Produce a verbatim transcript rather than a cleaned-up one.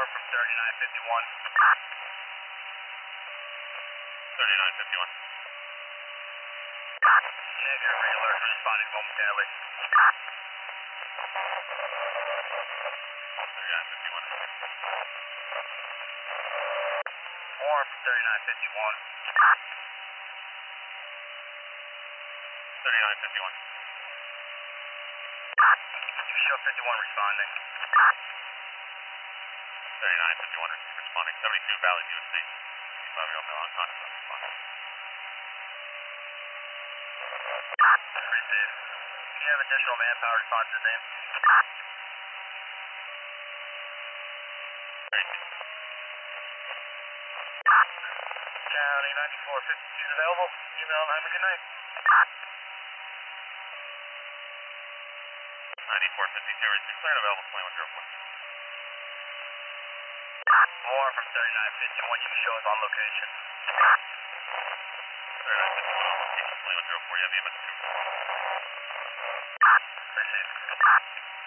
More from thirty-nine fifty-one. thirty-nine fifty-one. Negative, regular, responding momentarily. thirty-nine fifty-one. More from thirty-nine fifty-one. thirty-nine fifty-one. You show fifty-one responding. thirty-nine fifty-one responding. seventy-two Valley U S C. Bobby on the long contact not responding. Received. Do you have additional manpower to respond to the same? Thank you. County ninety-four fifty-two is available. Email and have a good night. ninety-four fifty-two is declared available. twenty-one oh four. More from thirty-nine fifty-one. You can show us on location. thirty-nine fifty-one on location. twenty-one oh four. You have E M S two. Received.